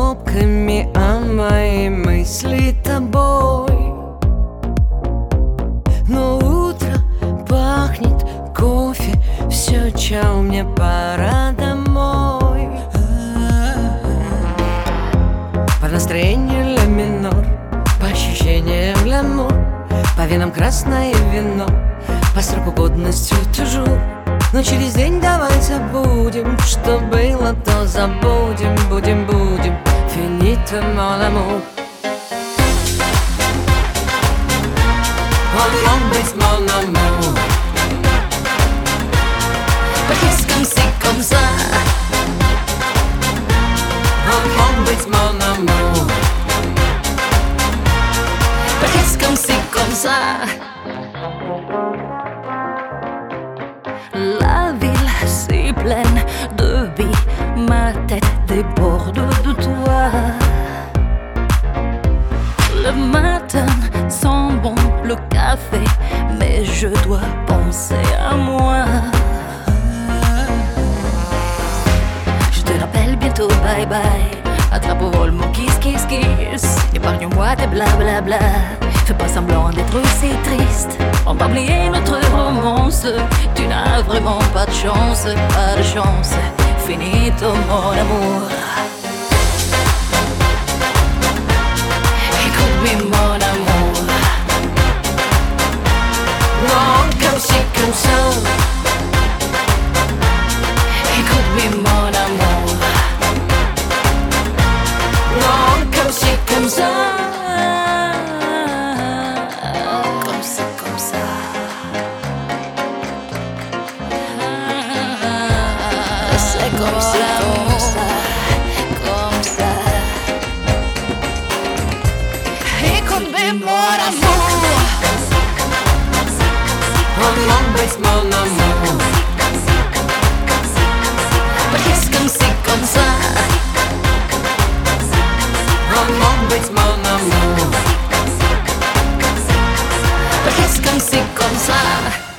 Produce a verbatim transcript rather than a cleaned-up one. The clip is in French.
пробками, а мои мысли тобой. Но утро пахнет кофе, все, чао, мне пора домой. По настроению ля минор, по ощущениям glamour, по венам красное вино, по сроку годности toujours. Но через день давай забудем, что было, то забудем. Будем, будем, finito mon amour. On l'embrasse mon amour. Parce que c'est comme ça. On l'embrasse mon amour. Parce que c'est comme ça. La ville si pleine de vie, ma tête déborde de toi. Le matin sent bon le café, mais je dois penser à moi. Je te rappelle bientôt bye bye. Attrape au vol mon kiss kiss kiss. Épargne-moi tes blablabla. Fais pas semblant d'être si triste. On va oublier notre romance. Tu n'as vraiment pas de chance, pas de chance. Finito mon amour. Écoute-moi mon amour. Non, comme c'est comme ça. Écoute-moi mon amour. Non, comme c'est comme ça. Comme ça, comme ça. C'est comme ça, comme ça, comme ça. Écoute-moi mon amour. On l'embrasse mon amour. Parce que c'est comme ça. On l'embrasse mon amour. Parce que c'est comme ça.